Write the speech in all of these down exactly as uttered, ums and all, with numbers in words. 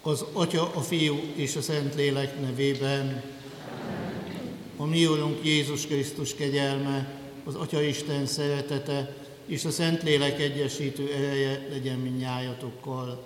Az Atya, a Fiú és a Szentlélek nevében. A mi Urunk Jézus Krisztus kegyelme, az Atya Isten szeretete és a Szentlélek egyesítő ereje legyen mindnyájatokkal.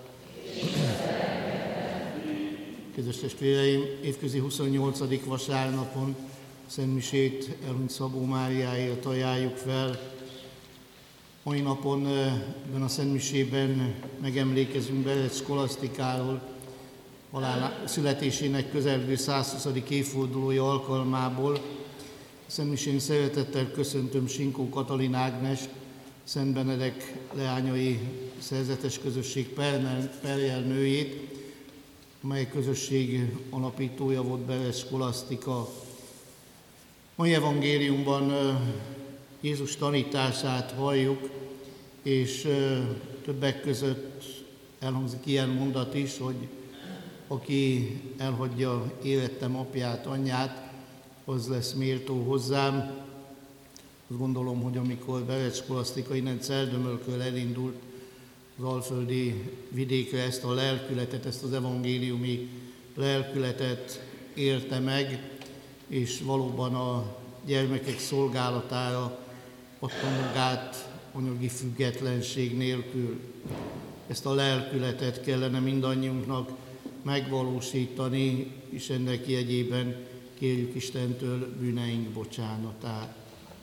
Kedves testvéreim, évközi huszonnyolcadik vasárnapon szentmisét elhunyt Szabó Máriáért ajánljuk fel. Mai napon ebben a szentmisében megemlékezünk Berec Skolasztikáról, halál születésének közelgő százhuszadik évfordulója alkalmából. A szentmisén szeretettel köszöntöm Sinkó Katalin Ágnes, Szent Benedek leányai szerzetes közösség Perjel nőjét, mely közösség alapítója volt Berec Skolasztika. Mai evangéliumban Jézus tanítását halljuk, és többek között elhangzik ilyen mondat is, hogy aki elhagyja életem apját, anyját, az lesz méltó hozzám. Azt gondolom, hogy amikor Berec Skolasztika innen Celldömölkől elindult az alföldi vidékre, ezt a lelkületet, ezt az evangéliumi lelkületet élte meg, és valóban a gyermekek szolgálatára adta magát anyagi függetlenség nélkül. Ezt a lelkületet kellene mindannyiunknak megvalósítani, és ennek jegyében kérjük Istentől bűneink bocsánatát.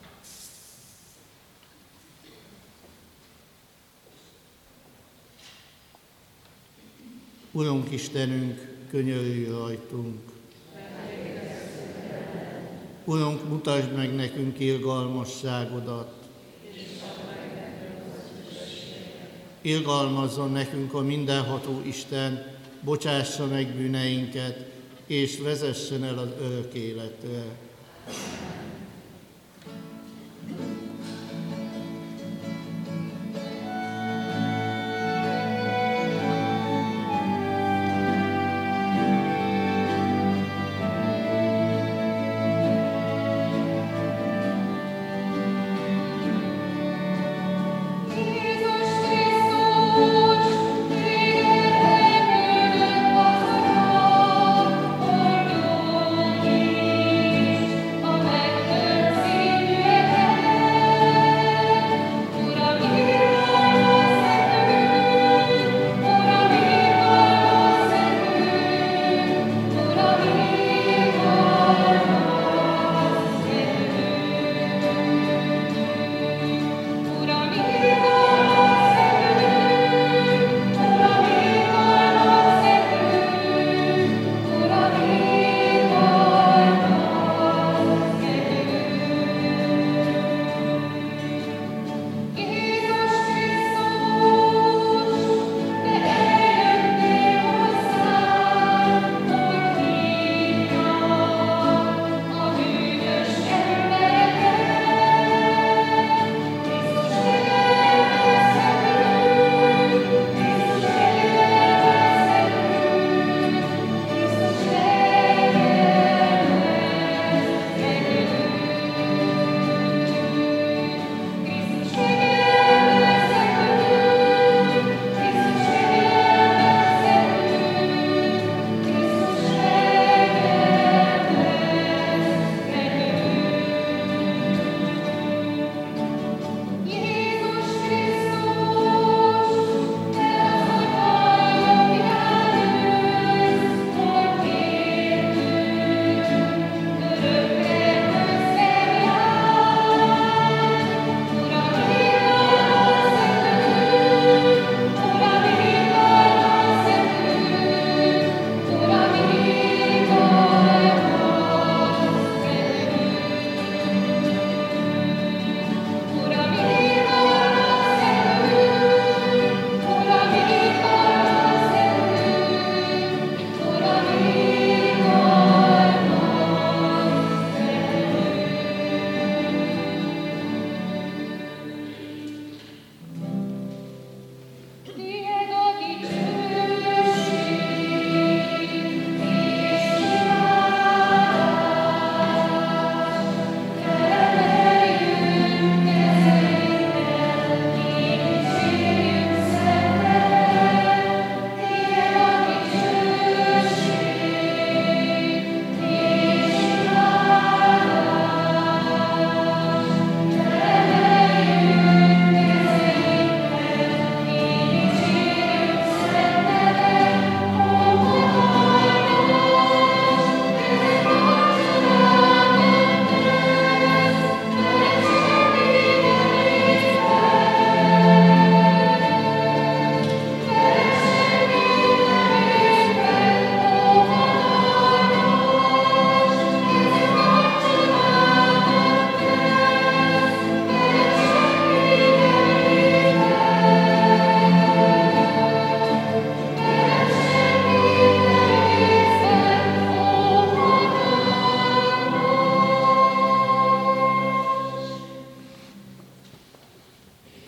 Urunk Istenünk, könyörülj rajtunk! Urunk, mutasd meg nekünk irgalmasságodat! Irgalmazzon nekünk a mindenható Isten, bocsássa meg bűneinket, és vezessen el az örök életre. Amen.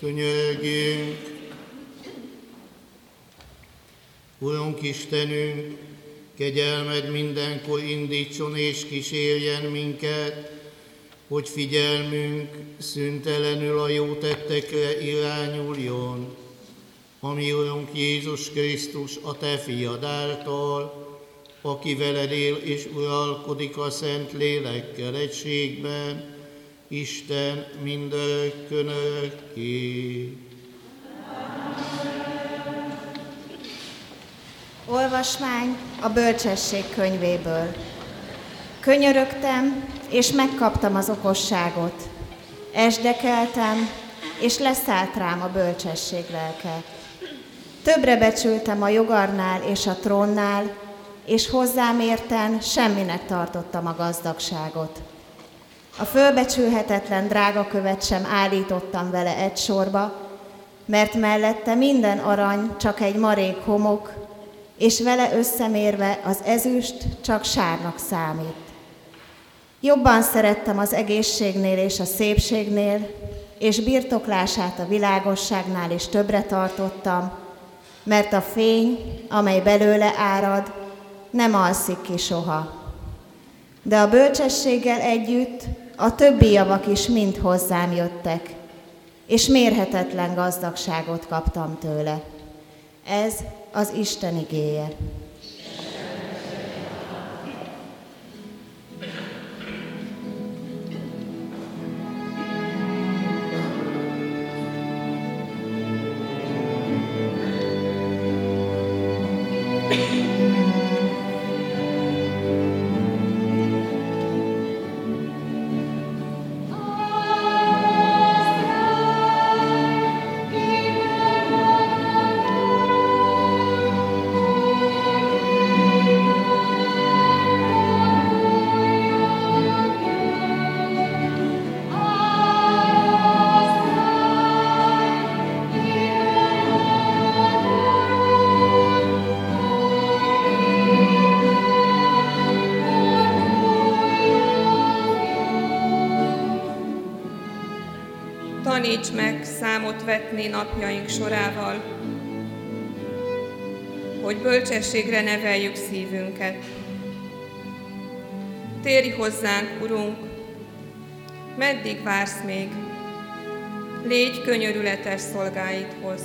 Könyörögjünk! Urunk Istenünk, kegyelmed mindenkor indítson és kísérjen minket, hogy figyelmünk szüntelenül a jó tettekre irányuljon, ami Urunk Jézus Krisztus, a Te fiad által, aki veled él és uralkodik a Szent Lélekkel egységben, Isten mindörökkön örökké. Olvasmány a Bölcsesség könyvéből. Könyörögtem, és megkaptam az okosságot. Esdekeltem, és leszállt rám a bölcsesség lelke. Többre becsültem a jogarnál és a trónnál, és hozzám érten semminek tartottam a gazdagságot. A fölbecsülhetetlen drágakövet sem állítottam vele egy sorba, mert mellette minden arany csak egy marék homok, és vele összemérve az ezüst csak sárnak számít. Jobban szerettem az egészségnél és a szépségnél, és birtoklását a világosságnál is többre tartottam, mert a fény, amely belőle árad, nem alszik ki soha. De a bölcsességgel együtt a többi javak is mind hozzám jöttek, és mérhetetlen gazdagságot kaptam tőle. Ez az Isten igéje. Taníts meg számot vetni napjaink sorával, hogy bölcsességre neveljük szívünket. Térj hozzánk, Urunk, meddig vársz még? Légy könyörületes szolgáidhoz.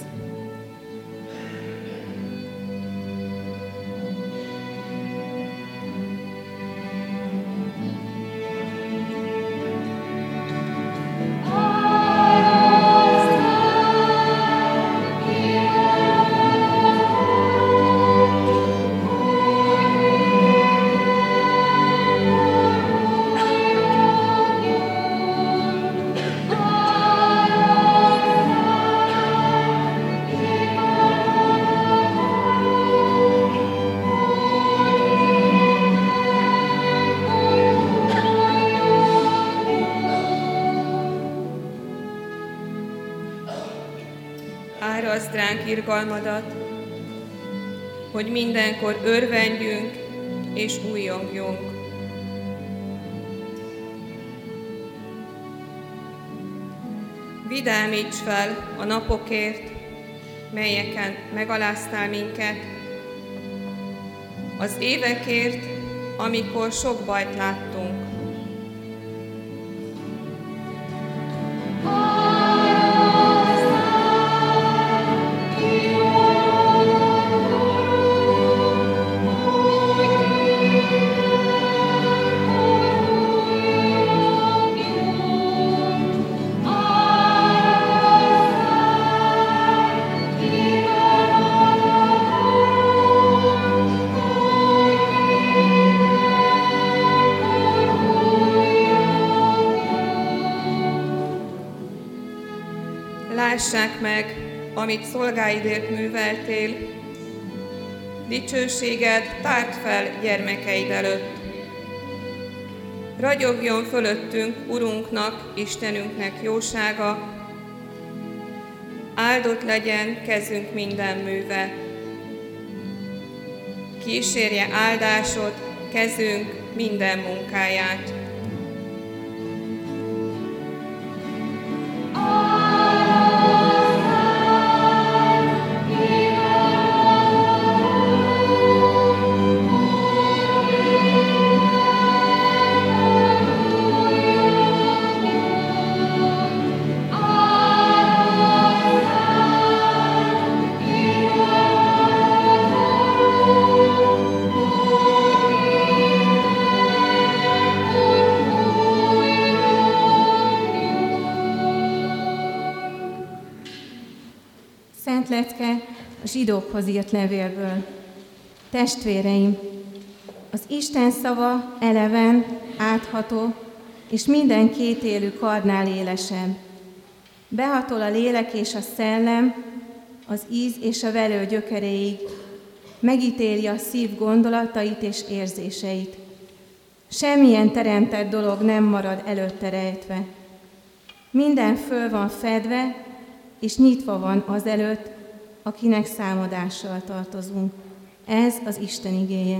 Árazd ránk irgalmadat, hogy mindenkor örvendjünk és újjongjunk. Vidámíts fel a napokért, melyeken megaláztál minket, az évekért, amikor sok bajt láttunk. Lássák meg, amit szolgáidért műveltél, dicsőséged tárd fel gyermekeid előtt. Ragyogjon fölöttünk Urunknak, Istenünknek jósága, áldott legyen kezünk minden műve. Kísérje áldásod kezünk minden munkáját. Amen. Szent lecke a zsidókhoz írt levélből. Testvéreim, az Isten szava eleven, átható, és minden kétélű kardnál élesebb. Behatol a lélek és a szellem, az íz és a velő gyökeréig, megítéli a szív gondolatait és érzéseit. Semmilyen teremtett dolog nem marad előtte rejtve. Minden föl van fedve, és nyitva van azelőtt, akinek számadással tartozunk. Ez az Isten igéje.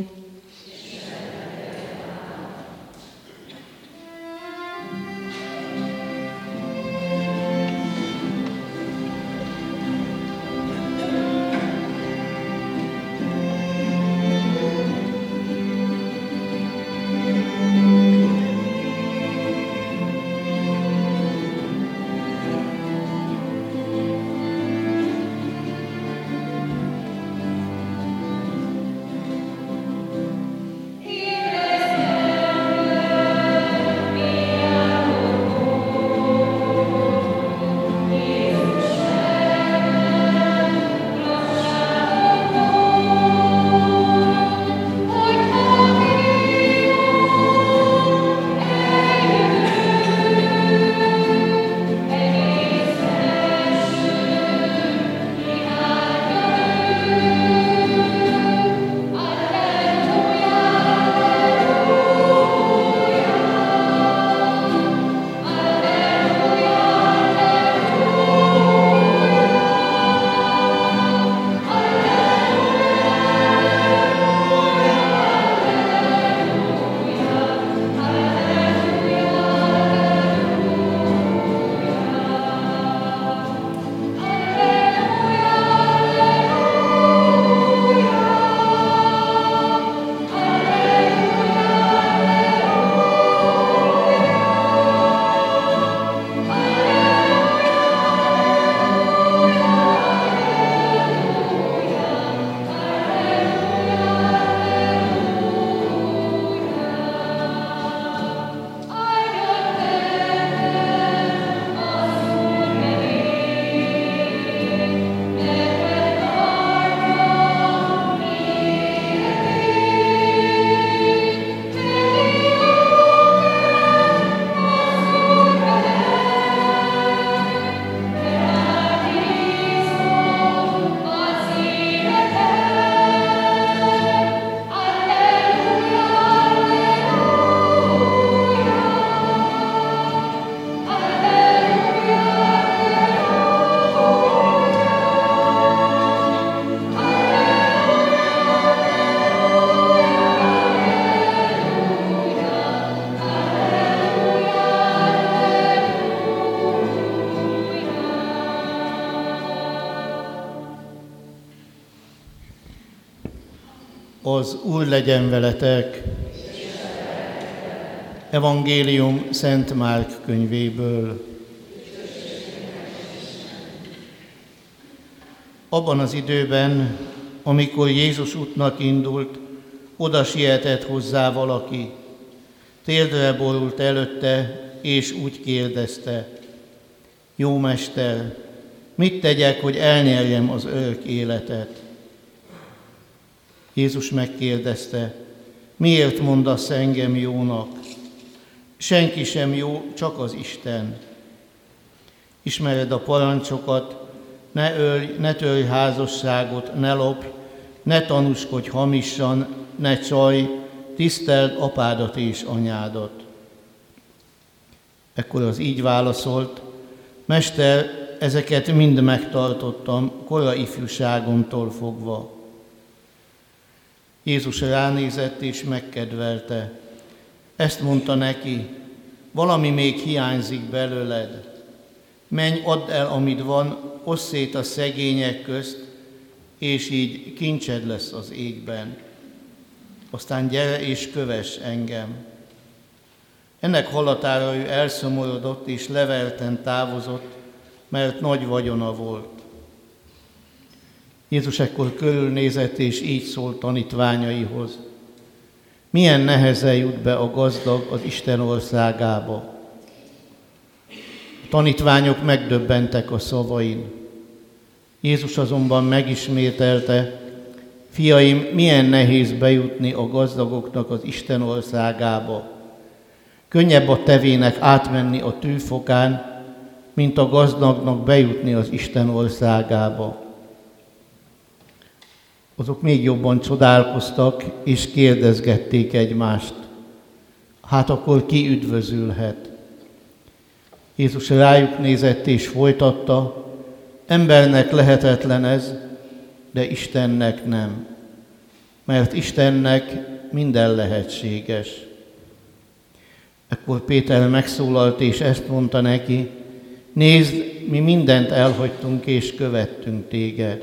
Az Úr legyen veletek! Evangélium Szent Márk könyvéből. Abban az időben, amikor Jézus útnak indult, oda sietett hozzá valaki, térdre borult előtte, és úgy kérdezte: Jó mester, mit tegyek, hogy elnyerjem az örök életet? Jézus megkérdezte: Miért mondasz engem jónak? Senki sem jó, csak az Isten. Ismered a parancsokat: ne ölj, ne törj házasságot, ne lopj, ne tanúskodj hamisan, ne csalj, tiszteld apádat és anyádat. Ekkor az így válaszolt: Mester, ezeket mind megtartottam, kora ifjúságomtól fogva. Jézus ránézett és megkedvelte. Ezt mondta neki: valami még hiányzik belőled. Menj, add el, amit van, osszd szét a szegények közt, és így kincsed lesz az égben. Aztán gyere és kövess engem. Ennek hallatára ő elszomorodott és levelten távozott, mert nagy vagyona volt. Jézus ekkor körülnézett, és így szólt tanítványaihoz: milyen nehezen jut be a gazdag az Isten országába. A tanítványok megdöbbentek a szavain. Jézus azonban megismételte: fiaim, milyen nehéz bejutni a gazdagoknak az Isten országába. Könnyebb a tevének átmenni a tűfokán, mint a gazdagnak bejutni az Isten országába. Azok még jobban csodálkoztak, és kérdezgették egymást: hát akkor ki üdvözülhet? Jézus rájuk nézett és folytatta: embernek lehetetlen ez, de Istennek nem, mert Istennek minden lehetséges. Ekkor Péter megszólalt, és ezt mondta neki: nézd, mi mindent elhagytunk, és követtünk téged.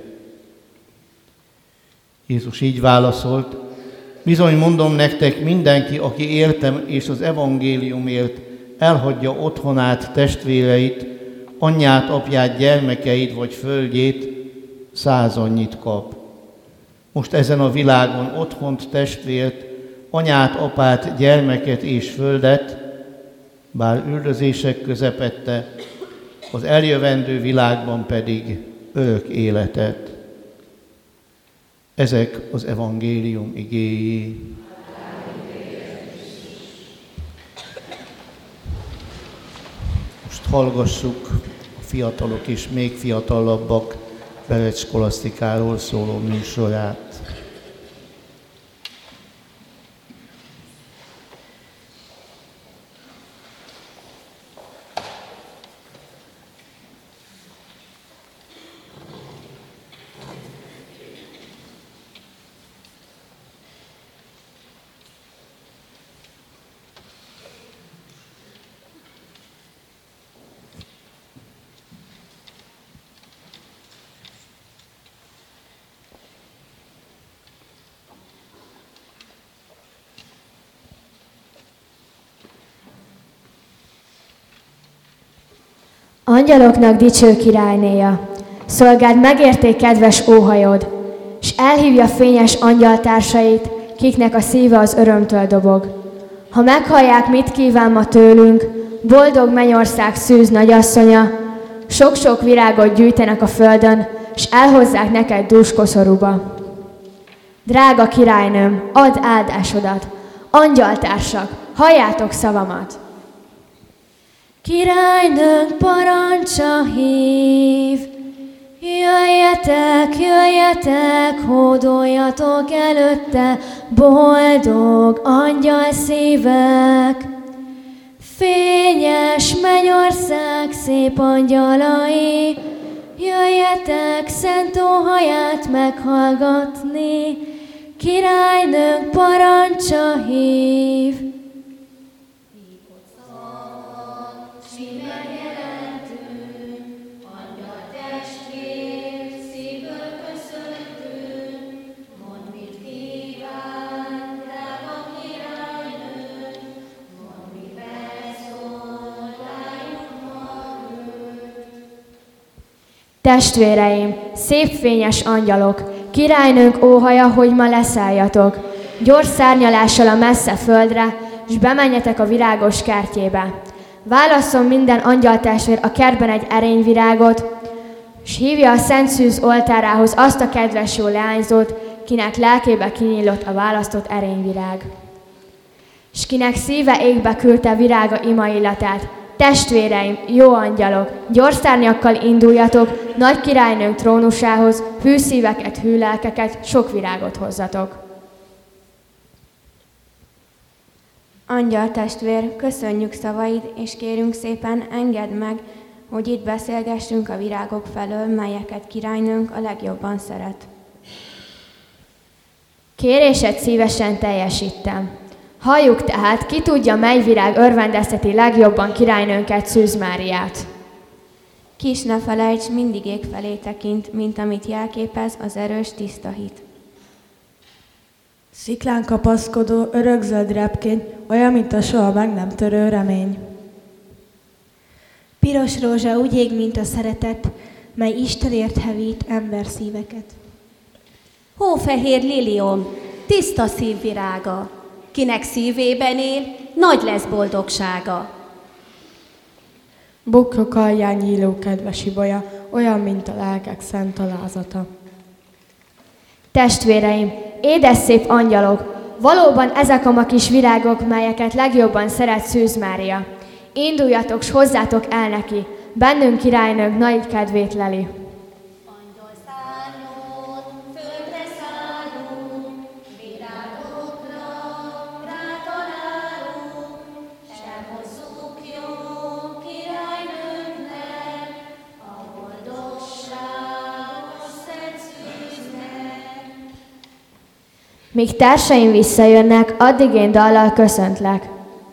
Jézus így válaszolt: bizony mondom nektek, mindenki, aki értem és az evangéliumért elhagyja otthonát, testvéreit, anyját, apját, gyermekeit vagy földjét, száz annyit kap. Most ezen a világon otthont, testvért, anyát, apát, gyermeket és földet, bár üldözések közepette, az eljövendő világban pedig örök életet. Ezek az evangélium igéi. Most hallgassuk a fiatalok és még fiatalabbak Berec skolasztikáról szóló műsorát. Angyaloknak dicső királynéja, szolgád megérték kedves óhajod, s elhívja fényes angyaltársait, kiknek a szíve az örömtől dobog. Ha meghallják, mit kíván ma tőlünk, boldog mennyország szűz nagyasszonya, sok-sok virágot gyűjtenek a földön, s elhozzák neked dús koszorúba. Drága királynőm, add áldásodat, angyaltársak, halljátok szavamat! Királynőnk parancsa hív, jöjjetek, jöjjetek, hódoljatok előtte, boldog angyal szívek. Fényes mennyország szép angyalai, jöjjetek szent óhaját meghallgatni, királynőnk parancsa hív. Testvéreim, szép fényes angyalok, királynőnk óhaja, hogy ma leszálljatok. Gyors szárnyalással a messze földre, s bemenjetek a virágos kertjébe. Válasszon minden angyaltestvér a kertben egy erényvirágot, s hívja a Szent Szűz oltárához azt a kedves jó leányzót, kinek lelkébe kinyílott a választott erényvirág. S kinek szíve égbe küldte virága ima illatát. Testvéreim, jó angyalok, gyors szárnyakkal induljatok, nagy királynőnk trónusához, hű szíveket, hű lelkeket, sok virágot hozzatok. Angyal testvér, köszönjük szavaid, és kérünk szépen, engedd meg, hogy itt beszélgessünk a virágok felől, melyeket királynőnk a legjobban szeret. Kérésed szívesen teljesítem. Halljuk tehát, ki tudja, mely virág örvendezteti legjobban királynőnket, Szűz Máriát. Kis ne felejts, mindig ég felé tekint, mint amit jelképez az erős tiszta hit. Sziklán kapaszkodó, örökzöld repkény, olyan, mint a soha meg nem törő remény. Piros rózsa úgy ég, mint a szeretet, mely Istenért hevít ember szíveket. Hófehér liliom, tiszta szívvirága, kinek szívében él, nagy lesz boldogsága. Bukrok alján nyíló kedves ibolya, olyan, mint a lelkek szent alázata. Testvéreim, édes szép angyalok, valóban ezek a ma kis virágok, melyeket legjobban szeret Szűz Mária. Induljatok, s hozzátok el neki, bennünk királynőnk nagy kedvét leli. Míg társaim visszajönnek, addig én dallal köszöntlek.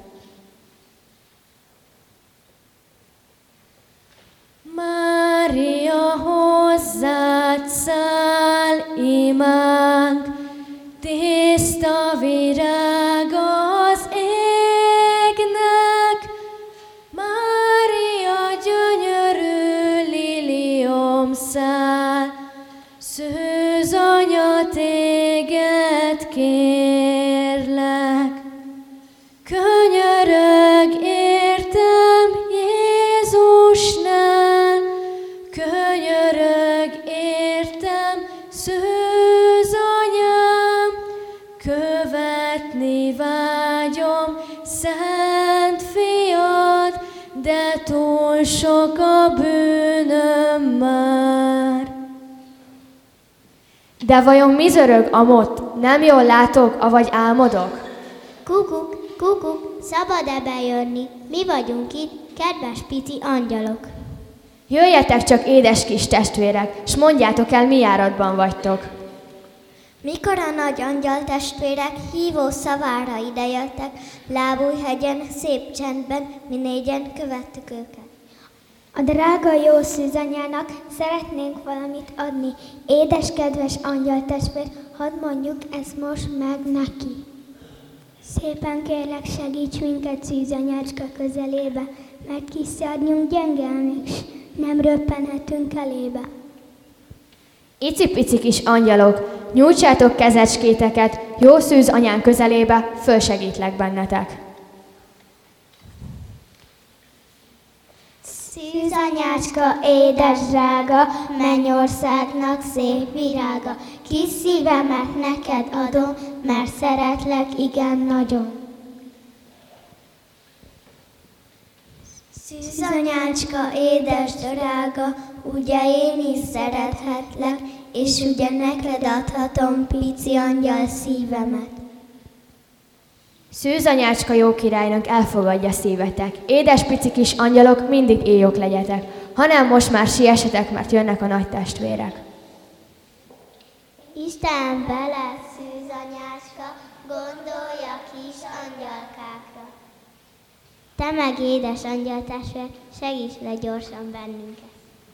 Mária, hozzád száll imánk, tiszta virág az égnek. Mária, gyönyörű liliom száll, Szűz anya, téged kérlek. Könyörög értem Jézusnál, könyörög értem Szűz anyám, követni vágyom szent fiad, de túl sok a bűnöm már. De vajon mi zörög amott? Nem jól látok, avagy álmodok? Kukuk, kukuk, szabad-e bejönni? Mi vagyunk itt, kedves pici angyalok. Jöjjetek csak, édes kis testvérek, s mondjátok el, mi járatban vagytok. Mikor a nagy angyal testvérek hívó szavára idejöttek, Lábújhegyen, szép csendben, mi négyen követtük őket. A drága jó szűzanyának szeretnénk valamit adni. Édes, kedves angyal testvér, hadd mondjuk ezt most meg neki. Szépen kérlek, segíts minket szűzanyácska közelébe, mert kis szárnyunk gyenge, és nem röppenhetünk elébe. Icipici kis angyalok, nyújtsátok kezecskéteket, jó szűz anyán közelébe, fölsegítlek bennetek. Szűzanyácska, édes drága, mennyországnak szép virága, kis szívemet neked adom, mert szeretlek igen nagyon. Szűzanyácska, édes drága, ugye én is szerethetlek, és ugye neked adhatom pici angyal szívemet. Szűzanyácska jó királynőnk elfogadja szívetek. Édes pici kis angyalok, mindig éjok legyetek, hanem most már siessetek, mert jönnek a nagy testvérek. Isten bele, szűzanyácska, gondolja kis angyalkákra. Te meg, édes angyal testvér, segíts le gyorsan bennünket.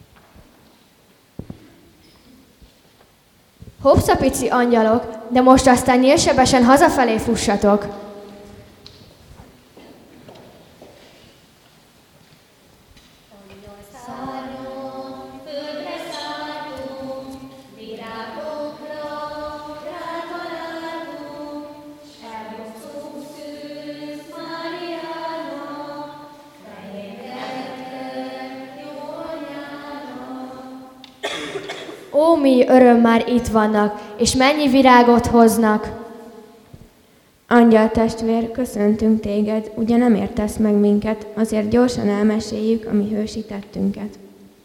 Hoppsza, pici angyalok, de most aztán nyílsebesen hazafelé fussatok. Ó, mi öröm már itt vannak, és mennyi virágot hoznak. Angyal testvér, köszöntünk téged, ugye nem értesz meg minket, azért gyorsan elmeséljük a mi hősi tettünket.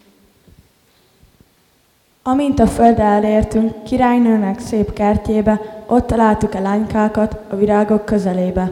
Amint a földre elértünk, királynőnek szép kertjébe, ott találtuk a lánykákat a virágok közelébe.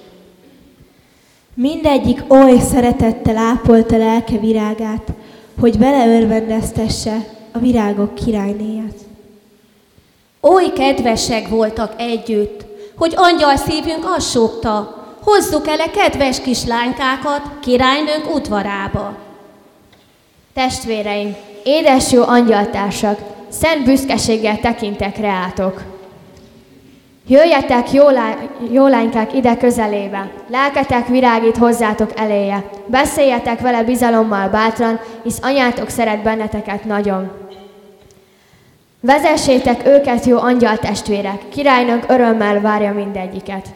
Mindegyik oly szeretettel ápolta lelke virágát, hogy beleörvendeztesse a virágok királynéját. Oly kedvesek voltak együtt, hogy angyal szívünk azt súgta, hozzuk el a kedves kis lánykát királynőnk udvarába. Testvéreim, édes jó angyaltársak, szent büszkeséggel tekintek reátok. Jöjjetek, jó, lá- jó lánykák, ide közelébe, lelketek virágít hozzátok eléje, beszéljetek vele bizalommal bátran, hisz anyátok szeret benneteket nagyon. Vezessétek őket, jó angyal testvérek, királynőnk örömmel várja mindegyiket.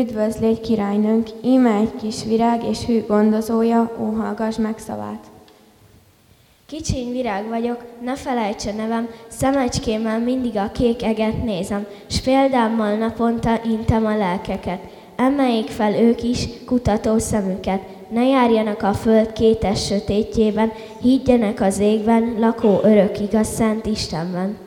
Üdvözlégy királynőnk, íme egy kis virág és hű gondozója, ó, hallgass meg szavát. Kicsiny virág vagyok, ne felejtse nevem, szemecskémmel mindig a kék eget nézem, s példámmal naponta intem a lelkeket. Emeljék fel ők is kutató szemüket, ne járjanak a föld kétes sötétjében, higgyenek az égben, lakó örök igaz Szent Istenben.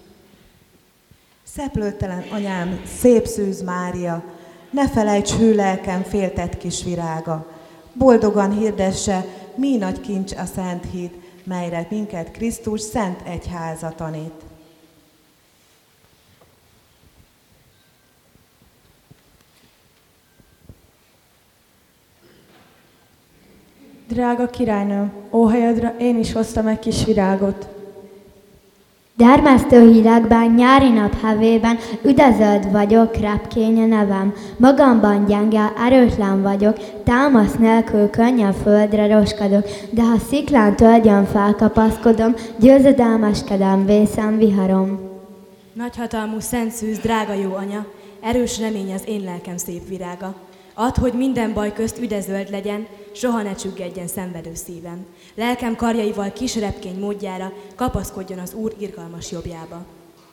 Szeplőtelen anyám, szép Szűz Mária, ne felejts hű lelkem féltett kis virága. Boldogan hirdesse, mi nagy kincs a Szent Híd, melyre minket Krisztus szent egyháza tanít. Drága királynőm, óhajadra én is hoztam egy kis virágot. Dermesztő hidegben, nyári nap hevében, üdezöld vagyok, repkény a nevem. Magamban gyenge, erőtlen vagyok, támasz nélkül könnyen földre roskadok, de ha sziklán tölgyön felkapaszkodom, győzedelmeskedem, vészem viharom. Nagyhatalmú Szent Szűz, drága jó anya, erős remény az én lelkem szép virága. Add, hogy minden baj közt üdezöld legyen, soha ne csüggedjen szenvedő szívem. Lelkem karjaival kis repkény módjára kapaszkodjon az Úr irgalmas jobbjába.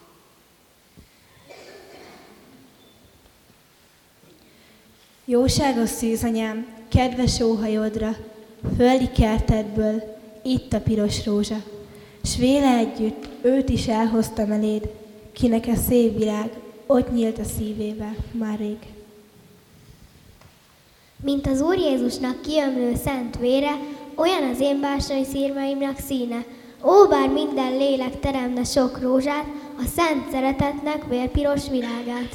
Jóságos szűzanyám, kedves óhajodra, földi kertedből, itt a piros rózsa, s véle együtt őt is elhoztam eléd, kinek a szép virág ott nyílt a szívébe már rég. Mint az Úr Jézusnak kiömlő szent vére, olyan az én bársony szírmaimnak színe. Ó, bár minden lélek teremne sok rózsát, a szent szeretetnek vérpiros virágát.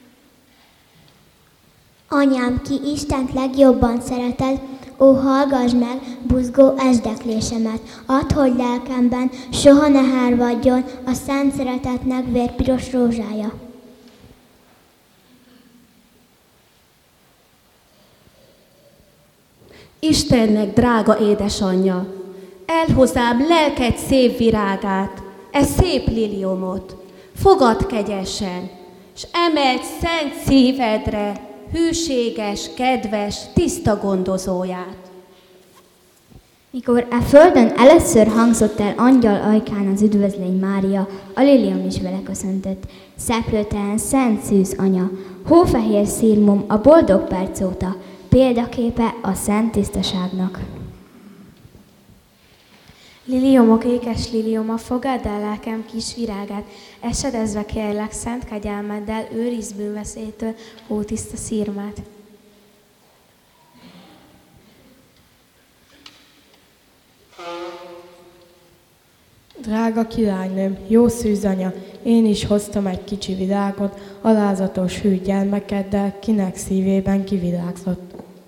Anyám, ki Istent legjobban szereted, ó, hallgass meg buzgó esdeklésemet. Add, hogy lelkemben soha ne hárvadjon a szent szeretetnek vérpiros rózsája. Istennek drága édesanyja, elhozzám lelked szép virágát, e szép liliomot, fogad kegyesen, s emeld szent szívedre hűséges, kedves, tiszta gondozóját. Mikor e földön először hangzott el angyal ajkán az üdvözlény Mária, a liliom is vele köszöntött. Szeplőtelen Szent Szűz anya, hófehér szírmom a boldog perc óta, példaképe a szent tisztaságnak. Liliomok, ékes lilioma, fogadd el lelkem kis virágát, esedezve kérlek szent kegyelmeddel, őrizd bűnveszélytől hótiszta szírmát. Drága királynőm, jó szűzanya, én is hoztam egy kicsi virágot, alázatos hű gyermekeddel, kinek szívében kivirágzott.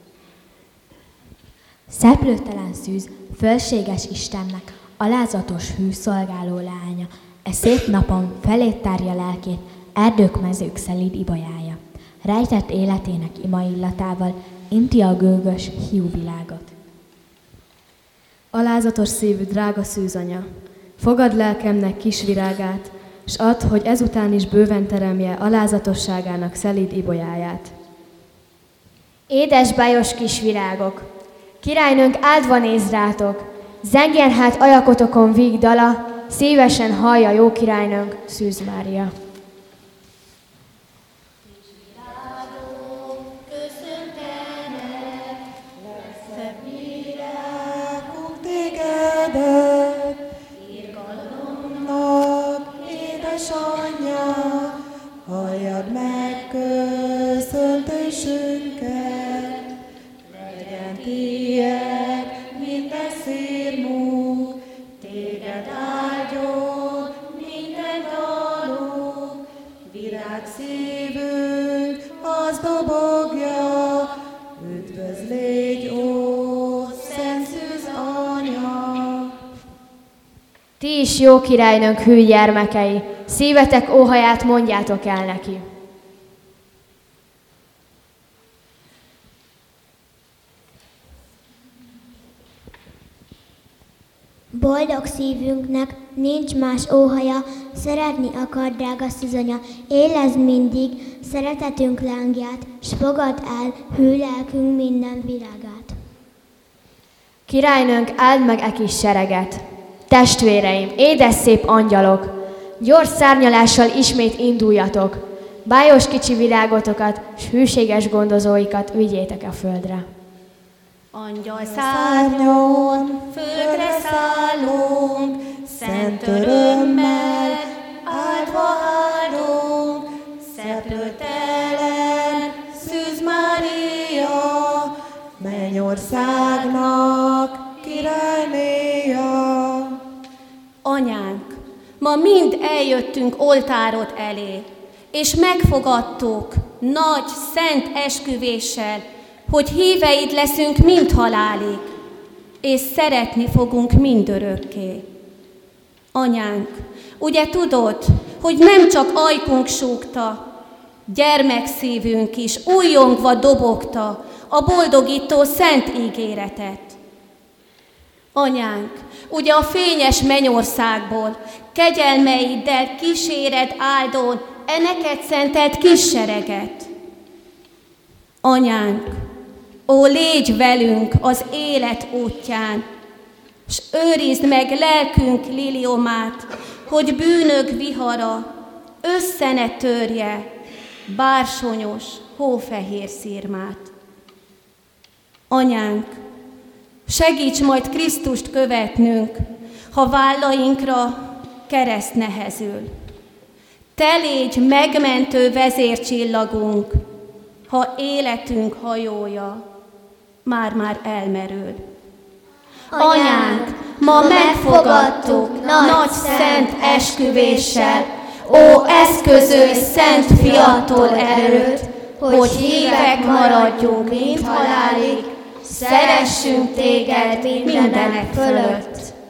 Szeplőtelen Szűz, fölséges Istennek, alázatos hű szolgáló lánya, e szép napon felét tárja lelkét, erdők, mezők szelíd ibolyája. Rejtett életének ima illatával inti a gőgös hiú világot. Alázatos szívű drága szűzanya, fogad lelkemnek kis virágát, s add, hogy ezután is bőven teremje alázatosságának szelíd ibolyáját. Édes bajos kis virágok, királynőnk áldva néz rátok, zengjen hát ajakotokon víg dala, szívesen hallja jó királynőnk, Szűz Mária. Édesanyja, halljad meg köszöntésünket, legyen tiéd minden szírmunk, téged áldjon minden dalunk, virágszívünk az dobogja, üdvözl légy, ó, Szent Szűz anya! Ti is jó királynőnk hű gyermekei, szívetek óhaját mondjátok el neki. Boldog szívünknek nincs más óhaja, szeretni akar, drága szűzanya, élezd mindig szeretetünk lángját, s fogadd el hű lelkünk minden virágát. Királynőnk, áld meg e kis sereget, Testvéreim, édes szép angyalok, gyors szárnyalással ismét induljatok, bájos kicsi virágotokat s hűséges gondozóikat vigyétek a földre. Angyal szárnyon, földre szállunk, szent örömmel, áldva áldunk, szeplőtelen, Szűz Mária, mennyországnak királynéja. Anyánk, ma mind eljöttünk oltárod elé, és megfogadtuk nagy, szent esküvéssel, hogy híveid leszünk mind halálig, és szeretni fogunk mindörökké. Anyánk, ugye tudod, hogy nem csak ajkunk súgta, gyermekszívünk is újjongva dobogta a boldogító szent ígéretet. Anyánk, ugye a fényes mennyországból kegyelmeiddel kíséred áldón e neked szentelt kis sereget. Anyánk, ó, légy velünk az élet útján, s őrizd meg lelkünk liliomát, hogy bűnök vihara össze ne törje bársonyos, hófehér szirmát. Anyánk, segíts majd Krisztust követnünk, ha vállainkra kereszt nehezül. Te légy megmentő vezércsillagunk, ha életünk hajója már-már elmerül. Anyánk, ma megfogadtuk nagy szent esküvéssel, ó, eszközölj szent fiattól erőt, hogy hívek maradjunk mind halálig, szeressünk téged mindenek fölött.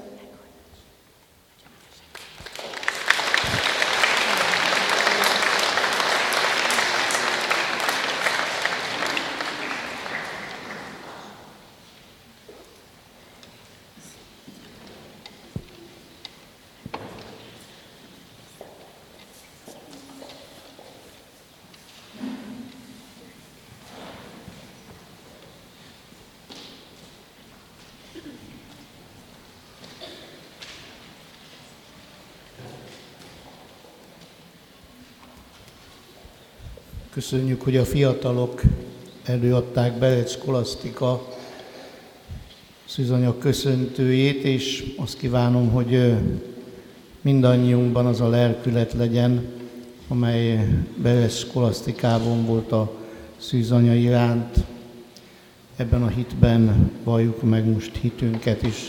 Köszönjük, hogy a fiatalok előadták Berec Kolasztika szűzanya köszöntőjét, és azt kívánom, hogy mindannyiunkban az a lelkület legyen, amely Berec Kolasztikában volt a szűzanya iránt. Ebben a hitben valljuk meg most hitünket is.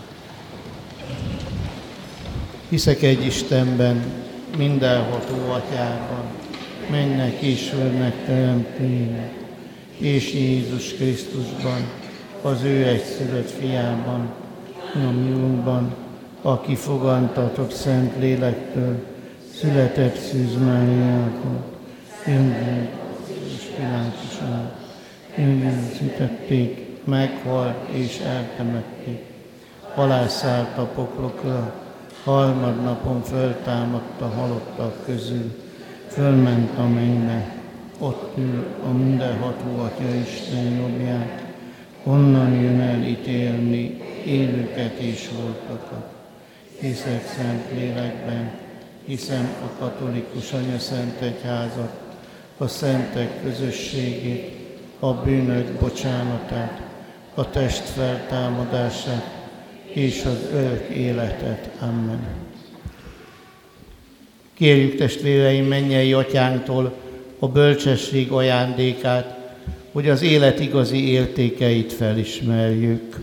Hiszek egy Istenben, mindenható Atyában, mennek és földnek teremtőjének, és Jézus Krisztusban, az ő egyszülött fiában, a mi Urunkban, aki fogantatott szent lélektől, született Szűz Máriától, jönni és Pilátuson, jönni meghalt és eltemették, alászállt a poklokra, harmadnapon föltámadt a halottak közül, fölment a mennybe, ott ül a mindenható Atya Isten jobbján, onnan jön el ítélni élőket és holtakat. Hiszek szent lélekben, hiszem a katolikus Anyaszent Egyházat, a szentek közösségét, a bűnök bocsánatát, a test feltámadását és az örök életet. Amen. Kérjük, testvéreim, mennyei Atyánktól a bölcsesség ajándékát, hogy az élet igazi értékeit felismerjük.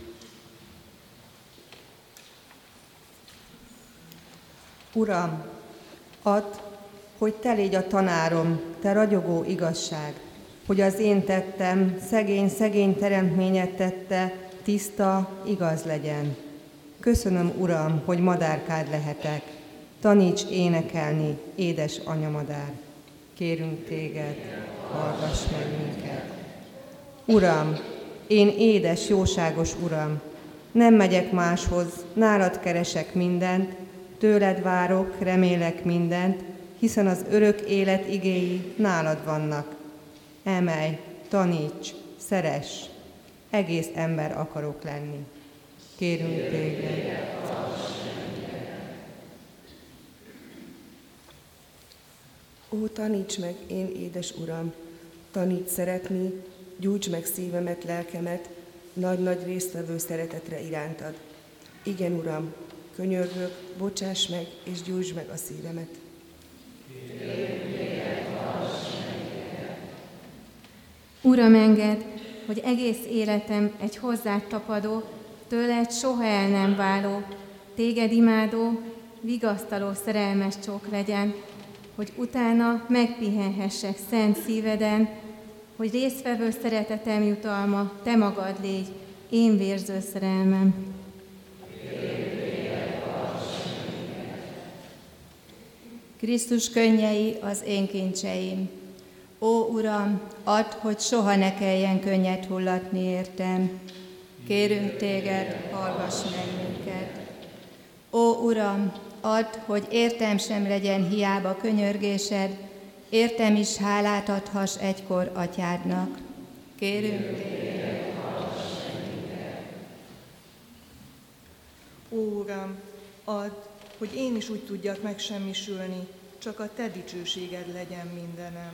Uram, add, hogy te légy a tanárom, te ragyogó igazság, hogy az én tettem, szegény-szegény teremtményet tette, tiszta, igaz legyen. Köszönöm, Uram, hogy madárkád lehetek. Taníts énekelni, édes anyamadár. Kérünk téged, hallgass meg minket. Uram, én édes, jóságos Uram, nem megyek máshoz, nálad keresek mindent, tőled várok, remélek mindent, hiszen az örök élet igéi nálad vannak. Emelj, taníts, szeress, egész ember akarok lenni. Kérünk téged. Ó, taníts meg, én édes Uram, taníts szeretni, gyújts meg szívemet, lelkemet, nagy-nagy résztvevő szeretetre irántad. Igen, Uram, könyörgök, bocsáss meg, és gyújtsd meg a szívemet. Uram, engedd, hogy egész életem egy hozzád tapadó, tőled soha el nem váló, téged imádó, vigasztaló szerelmes csók legyen, hogy utána megpihenhessek szent szíveden, hogy résztvevő szeretetem jutalma, te magad légy, én vérző szerelmem. Krisztus könnyei az én kincseim. Ó, Uram, add, hogy soha ne kelljen könnyet hullatni értem. Kérünk téged, hallgass meg minket. Ó, Uram, add, hogy értem sem legyen hiába könyörgésed, értem is hálát adhass egykor atyádnak. Kérünk téged, hallgass meg minket. Ó, Uram, add, hogy én is úgy tudjak megsemmisülni, csak a te dicsőséged legyen mindenem.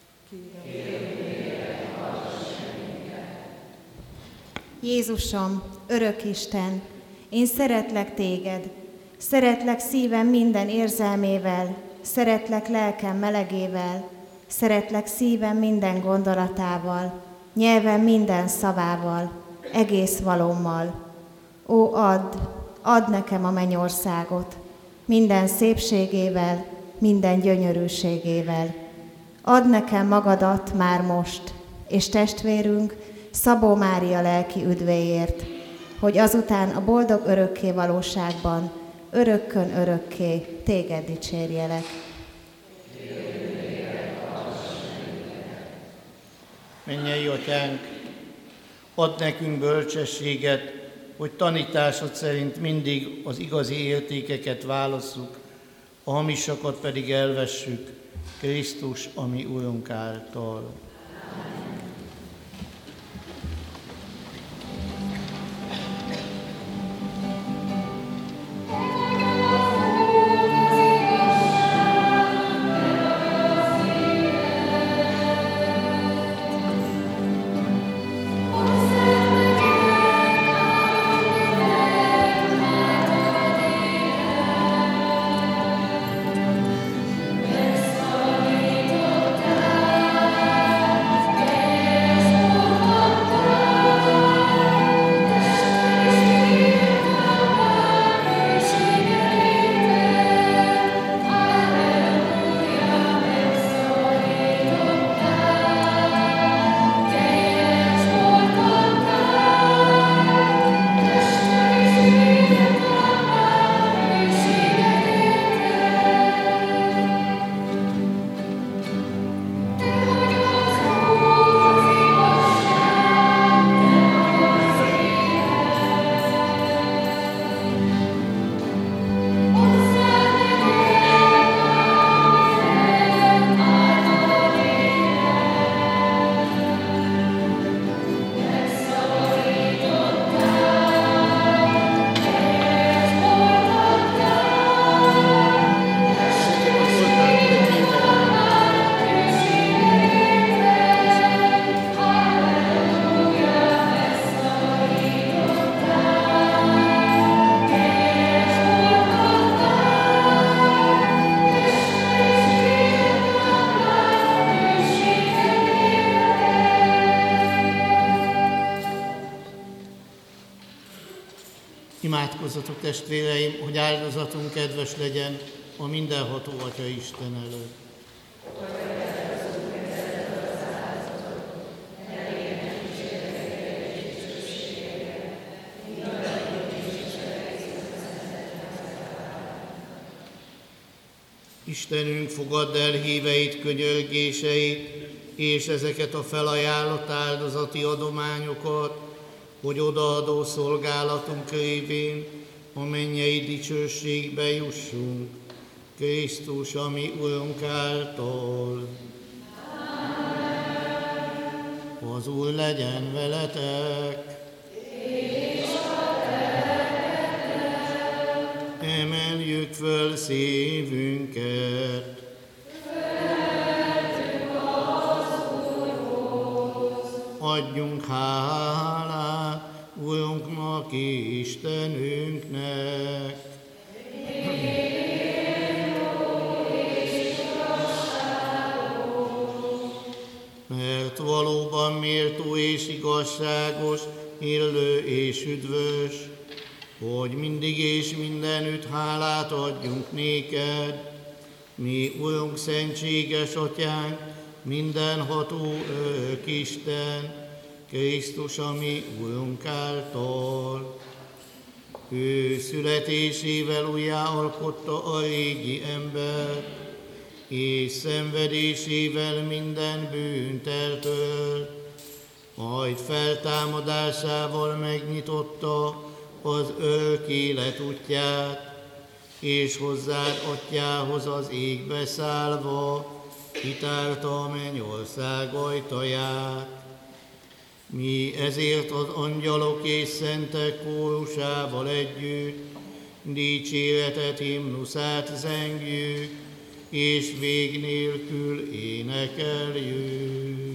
Jézusom, örök Isten, én szeretlek téged, szeretlek szívem minden érzelmével, szeretlek lelkem melegével, szeretlek szívem minden gondolatával, nyelvem minden szavával, egész valómmal. Ó, add, add nekem a mennyországot, minden szépségével, minden gyönyörűségével. Add nekem magadat már most, és testvérünk Szabó Mária lelki üdvéért, hogy azután a boldog örökké valóságban, örökkön örökké téged dicsérjelek. Mennyei Atyánk, add nekünk bölcsességet, hogy tanításod szerint mindig az igazi értékeket válasszuk, a hamisakat pedig elvessük, Krisztus, a mi Urunk által. Imádkozzatok, testvéreim, hogy áldozatunk kedves legyen a mindenható Atya Isten előtt. Istenünk, fogadd el híveit, könyörgéseit, és ezeket a felajánlott áldozati adományokat, hogy odaadó szolgálatunk révén a mennyei dicsőségbe jussunk, Krisztus, a mi Urunk által. Az Úr legyen veletek! És a szívünket. Adjunk hálát Urunknak, Istenünknek. Mert valóban méltó és igazságos, illő és üdvös, hogy mindig és mindenütt hálát adjunk néked, mi Urunk, szentséges Atyánk, mindenható örök Isten, Krisztus, a mi Urunk által. Ő születésével újjáalkotta a régi ember, és szenvedésével minden bűnt eltölt, majd feltámadásával megnyitotta az örök élet útját, és hozzád Atyához az égbe szállva kitárta a mennyország ajtaját. Mi ezért az angyalok és szentek kórusával együtt dicséretet, himnuszát zengjük, és vég nélkül énekeljük.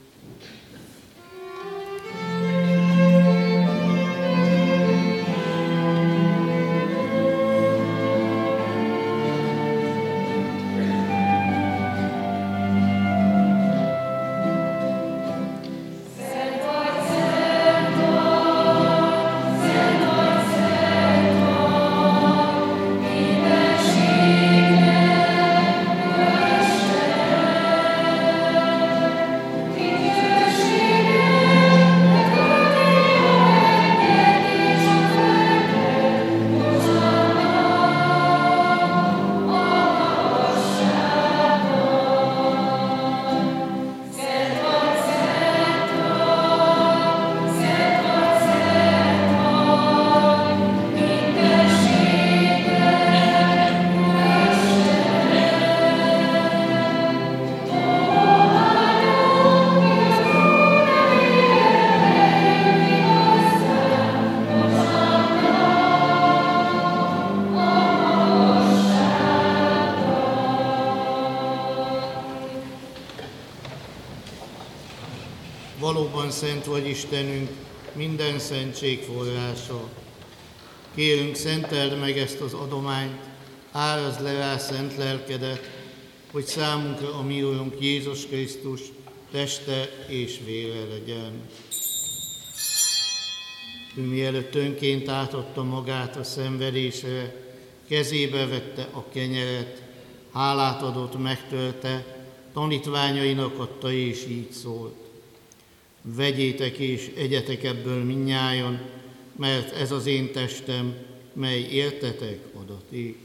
Valóban szent vagy Istenünk, minden szentség forrása. Kérünk, szenteld meg ezt az adományt, árazd le rá szent lelkedet, hogy számunkra a mi Urunk Jézus Krisztus teste és vére legyen. Ő mielőtt önként átadta magát a szenvedésre, kezébe vette a kenyeret, hálát adott, megtörte, tanítványainak adta és így szólt: vegyétek és egyetek ebből mindnyájan, mert ez az én testem, mely értetek adatik.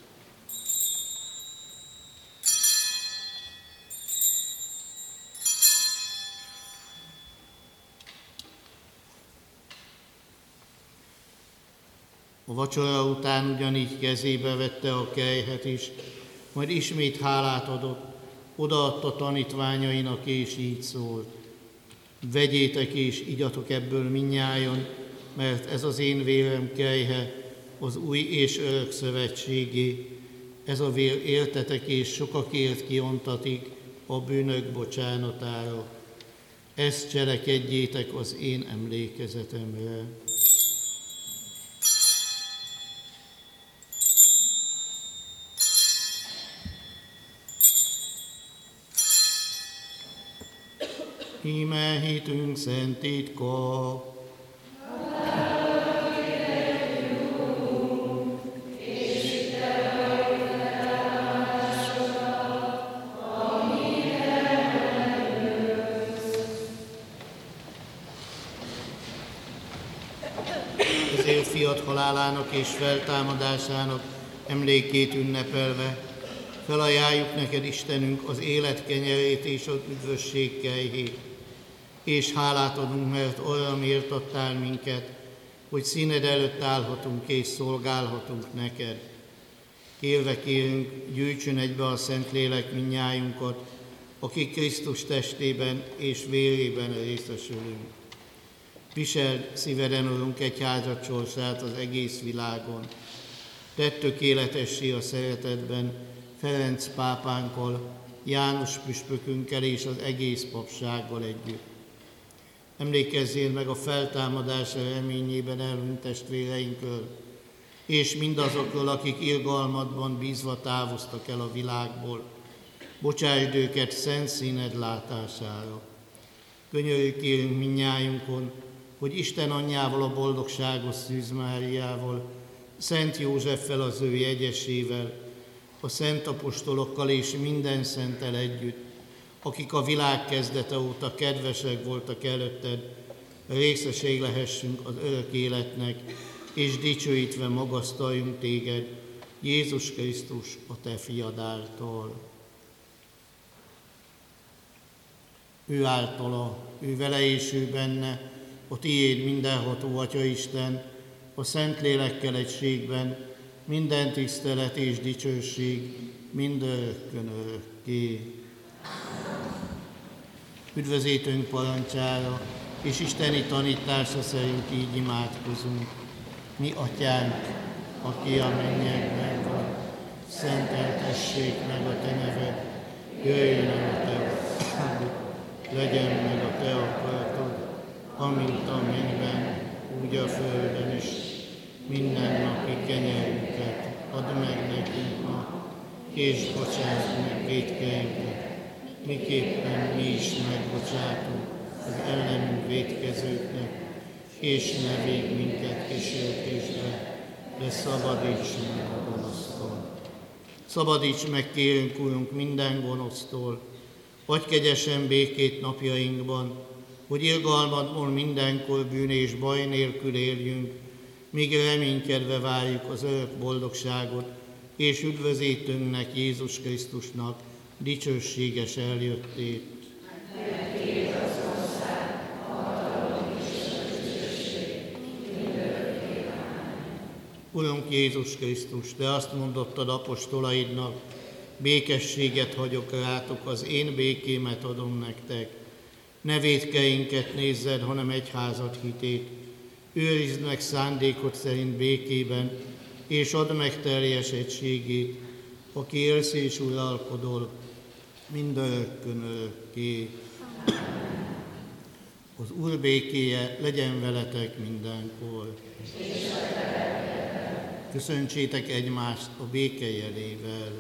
A vacsora után ugyanígy kezébe vette a kelyhet is, majd ismét hálát adott, odaadta tanítványainak és így szólt: vegyétek és igyatok ebből mindnyájan, mert ez az én vérem kelyhe, az új és örök szövetségé. Ez a vér értetek és sokakért kiontatik a bűnök bocsánatára. Ezt cselekedjétek az én emlékezetemre. Íme hitünk szent titka. Ezért fiat halálának és feltámadásának emlékét ünnepelve felajánljuk neked, Istenünk, az élet kenyerét és az üdvösség kejhét, és hálát adunk, mert arra méltattál minket, hogy színed előtt állhatunk és szolgálhatunk neked. Kérve kérünk, gyűjtsön egybe a Szentlélek mindnyájunkat, akik Krisztus testében és vérében részesülünk. Viseld szíveden, Urunk, egyházad sorsát az egész világon. tett tökéletessé a szeretetben Ferenc pápánkkal, János püspökünkkel és az egész papsággal együtt. Emlékezzél meg a feltámadás reményében elhunyt testvéreinkről, és mindazokról, akik irgalmadban bízva távoztak el a világból. Bocsásd őket szent színed látására. Könyörülj kérünk mindnyájunkon, hogy Isten anyjával, a boldogságos Szűz Máriával, Szent Józseffel, az ő jegyesével, a szent apostolokkal és minden szenttel együtt, akik a világ kezdete óta kedvesek voltak előtted, részeség lehessünk az örök életnek, és dicsőítve magasztaljunk téged, Jézus Krisztus, a te fiad által. Ő általa, ő vele és ő benne, a tiéd mindenható Atyaisten, a Szentlélekkel egységben, minden tisztelet és dicsőség, mindörökkön örökké. Üdvözítőnk parancsára és isteni tanítása szerint így imádkozunk. Mi Atyánk, aki a mennyekben van, szenteltessék meg a te neved, jöjjön el a te országod, legyen meg a te akaratod, amint a mennyben, úgy a földön is. Minden napi kenyerünket add meg nekünk ma, és bocsáss meg vétkeinket, miképpen mi is megbocsátunk az ellenünk vétkezőknek, és ne védj minket kísértésbe, de szabadíts meg a gonosztól. Szabadíts meg, kérünk, Urunk, minden gonosztól, adj kegyesen békét napjainkban, hogy irgalmadból mindenkor bűn és baj nélkül éljünk, míg reménykedve várjuk az örök boldogságot, és üdvözítőnknek, Jézus Krisztusnak dicsőséges eljöttét. Urunk Jézus Krisztus, te azt mondottad apostolaidnak, békességet hagyok rátok, az én békémet adom nektek. Ne vétkeinket nézzed, hanem egyházad hitét. Őrizd meg szándékod szerint békében, és add meg teljes egységét, aki élsz és uralkodol, mindörökkön örökké. Az Úr békéje legyen veletek mindenkor. Köszöntsétek egymást a béke jelével.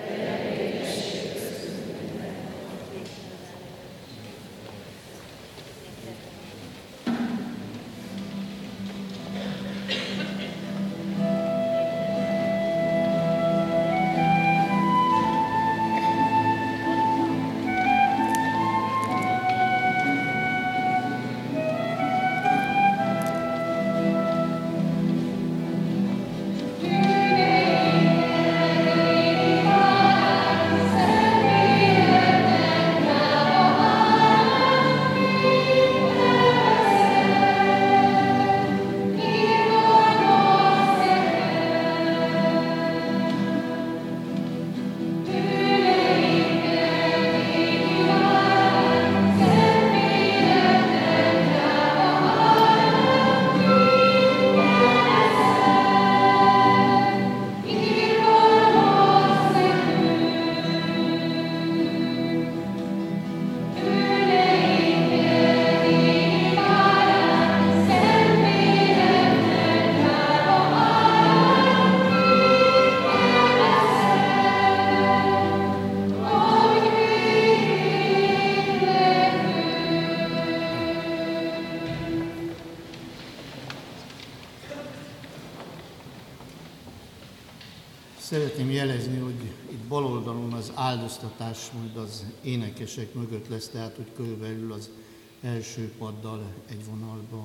Szeretném jelezni, hogy itt bal oldalon az áldoztatás majd az énekesek mögött lesz, tehát hogy körülbelül az első paddal egy vonalba.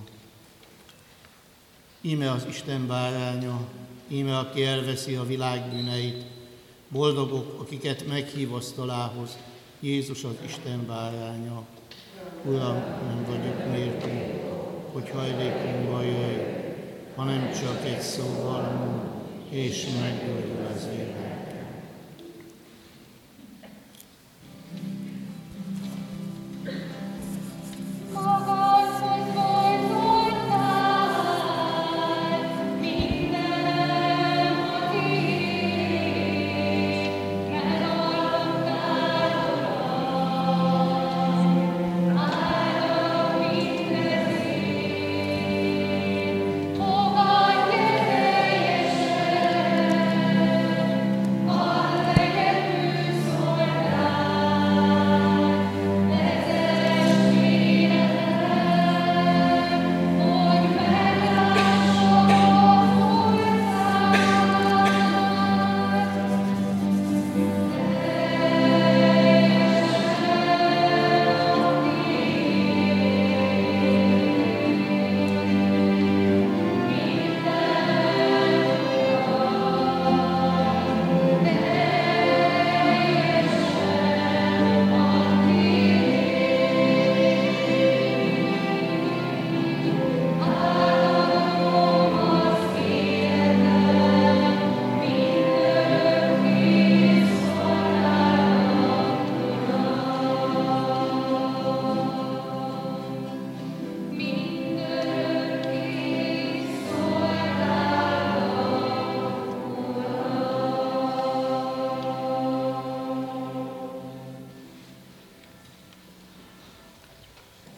Íme az Isten báránya, íme aki elveszi a világ bűneit, boldogok, akiket meghív asztalához, Jézus az Isten báránya. Uram, nem vagyok méltó, hogy hajlékomba jöjj, hanem csak egy szóval mond, és meggyógyul az életem. Minden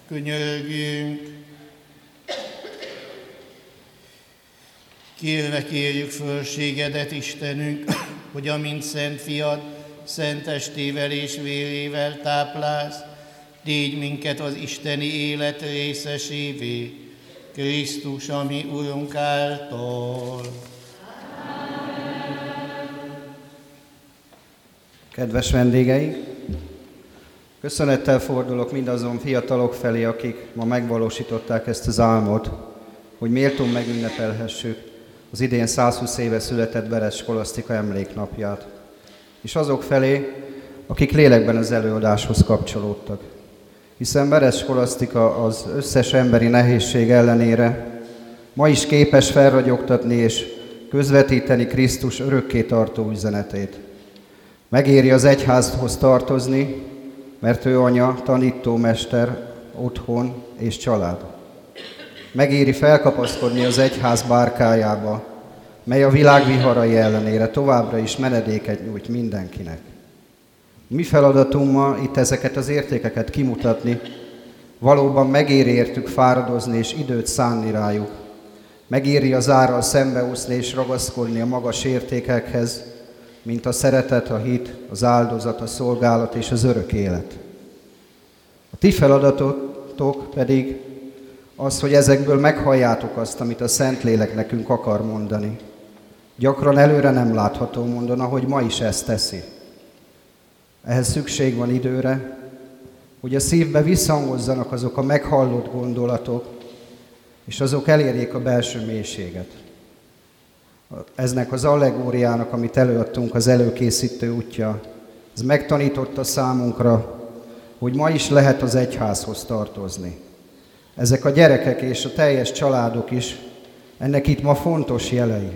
Könyörögjünk. Kérve kérjük fölségedet, Istenünk, hogy amint Szent Fiad, szent testével és vérével táplálsz, tégy minket az isteni élet részesévé, Krisztus, ami Urunk által. Kedves vendégeink, köszönettel fordulok mindazon fiatalok felé, akik ma megvalósították ezt az álmot, hogy méltón megünnepelhessük az idén százhúsz éve született Beres Skolasztika emléknapját, és azok felé, akik lélekben az előadáshoz kapcsolódtak. Hiszen Beres Skolasztika az összes emberi nehézség ellenére ma is képes felragyogtatni és közvetíteni Krisztus örökké tartó üzenetét. Megéri az egyházhoz tartozni, mert ő anya, tanítómester, otthon és család. Megéri felkapaszkodni az egyház bárkájába, mely a világ viharai ellenére továbbra is menedéket nyújt mindenkinek. Mi feladatunk ma itt ezeket az értékeket kimutatni, valóban megéri értük fáradozni és időt szánni rájuk. Megéri az árral szembeúszni és ragaszkodni a magas értékekhez, mint a szeretet, a hit, az áldozat, a szolgálat és az örök élet. A ti feladatotok pedig az, hogy ezekből meghalljátok azt, amit a Szentlélek nekünk akar mondani. Gyakran előre nem látható módon, ahogy ma is ezt teszi. Ehhez szükség van időre, hogy a szívbe visszhangozzanak azok a meghallott gondolatok, és azok elérjék a belső mélységet. Eznek az allegóriának, amit előadtunk, az előkészítő útja, ez megtanította számunkra, hogy ma is lehet az egyházhoz tartozni. Ezek a gyerekek és a teljes családok is, ennek itt ma fontos jelei.